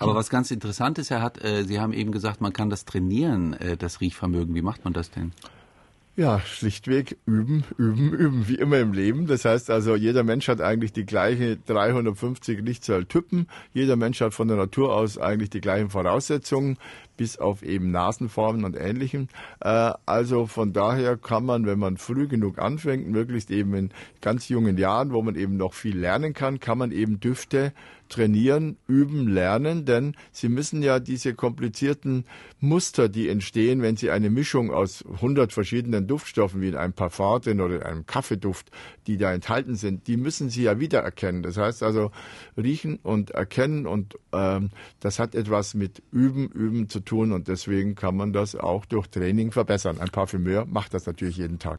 Aber was ganz interessant ist, Sie haben eben gesagt, man kann das trainieren, das Riechvermögen. Wie macht man das denn? Ja, schlichtweg üben, üben, üben, wie immer im Leben. Das heißt also, jeder Mensch hat eigentlich die gleiche 350 Riechzelltypen. Jeder Mensch hat von der Natur aus eigentlich die gleichen Voraussetzungen, bis auf eben Nasenformen und Ähnlichem. Also von daher kann man, wenn man früh genug anfängt, möglichst eben in ganz jungen Jahren, wo man eben noch viel lernen kann, kann man eben Düfte trainieren, üben, lernen, denn Sie müssen ja diese komplizierten Muster, die entstehen, wenn Sie eine Mischung aus 100 verschiedenen Duftstoffen, wie in einem Parfum drin oder in einem Kaffeeduft, die da enthalten sind, die müssen Sie ja wiedererkennen. Das heißt also, riechen und erkennen und das hat etwas mit Üben zu tun und deswegen kann man das auch durch Training verbessern. Ein Parfümeur macht das natürlich jeden Tag.